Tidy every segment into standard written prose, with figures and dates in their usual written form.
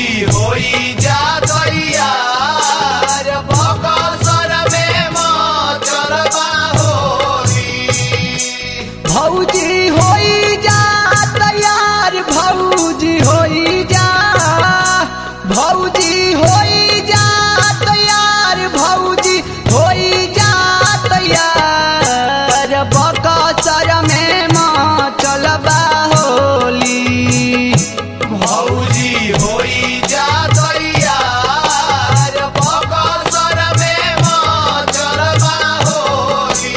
होई जा तैयार बकसर में मचलबा होली। भौजी होई जा तैयार भौजी होई जा भौजी होई जा तैयार भौजी होई जा तैयार बकसर में मचलबा होली। भौजी होई जा तैयार बकसर में मचलबा होली।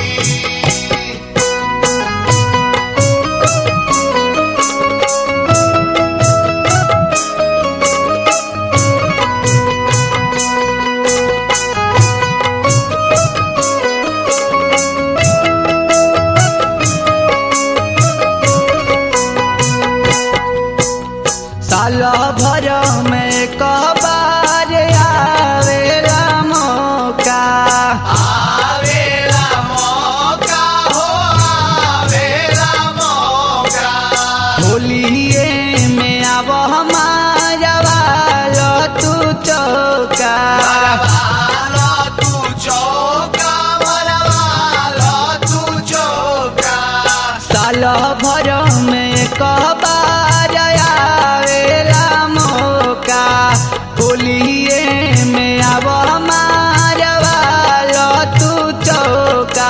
साल भर में कबार आवेला मौका आवेला मौका हो आवेला मौका। होलिए में अब हमारा वाला तू चौका मरवाला तू चौका मरवाला तू चौका। साल भर में कबार आवेला मौका होलिए में अब हमारा वाला तू चौका।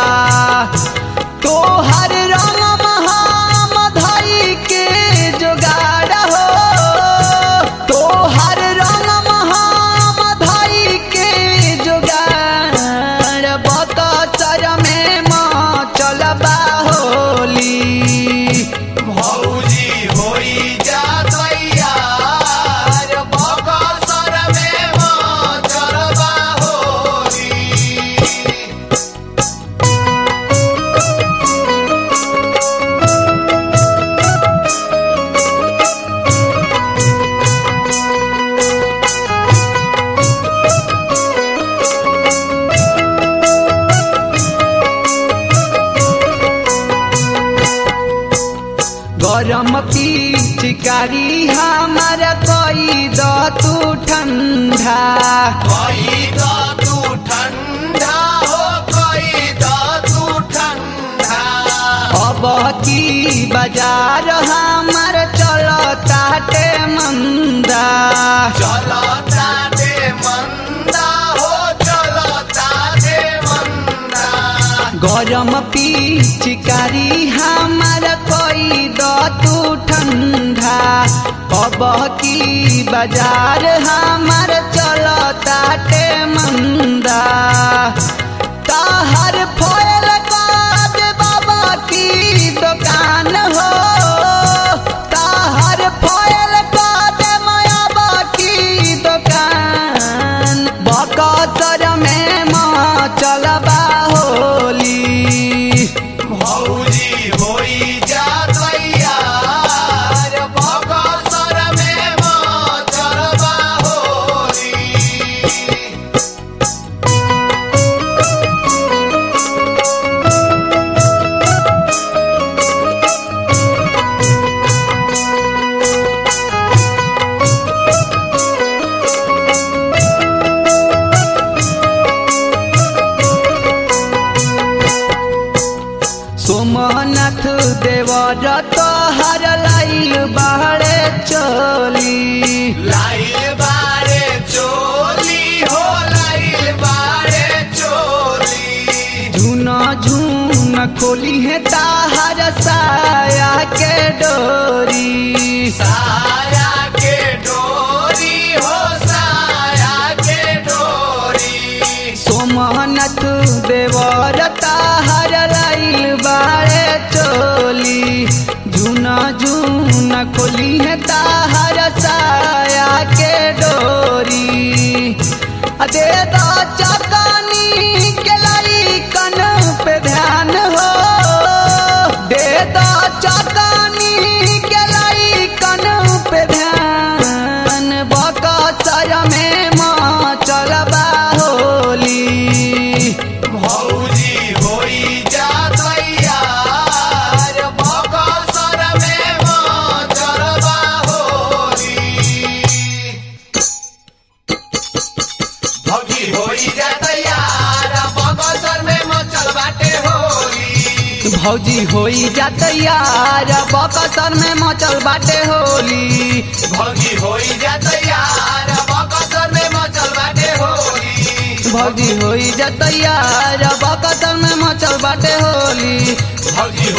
तोहर रंग महाम धई के जुगाड़ हो तोहर रंग महाम धई के जुगाड़ बकसर में मचलबा होली। भौजी होई जा तैयार बकसर में मचलबा होली। गरम पिचकारी हमार कई द तू ठंडा कई द तू ठंडा हो कई द तू ठंडा। अब की बाजार हमार चलताटे मंदा चलता दे मंदा हो चलता दे मंदा। गरम पिचकारी हमार कई द तू ठंडा अब की बाजार हमार चलताटे मंदा। ताहर फल काज बाबा की दुकान हो ताहर फल काज मायाबा की दुकान बकसर में मचलबा होली। भौजी होई जा तैयार बकसर में मचलबा होली। सोमनाथ देवर तोहर लाइल बाड़े चोली लाइल बारे चोली हो लाइल बारे चोली। झून झून खोली है ताहर साया के डोरी साया के डोरी हो साया के डोरी। सोमनाथ देवर ताहर लाइल बाड़े चोली झून झून खोली है ताहर साया के डोरी। दे दो चकानी के लाई कन पे ध्यान हो दे दो चकानी के लाई कन पे ध्यान बकसर में मचलबा होली। भौजी होई जा तैयार बकसर में मचलबा होली। भौजी होई जात यार बकसर में मचल बाटे होली। भौजी होई जात यार बकसर में मचल बाटे होली। भौजी होई जात यार बकसर में मचल बाटे होली। भौजी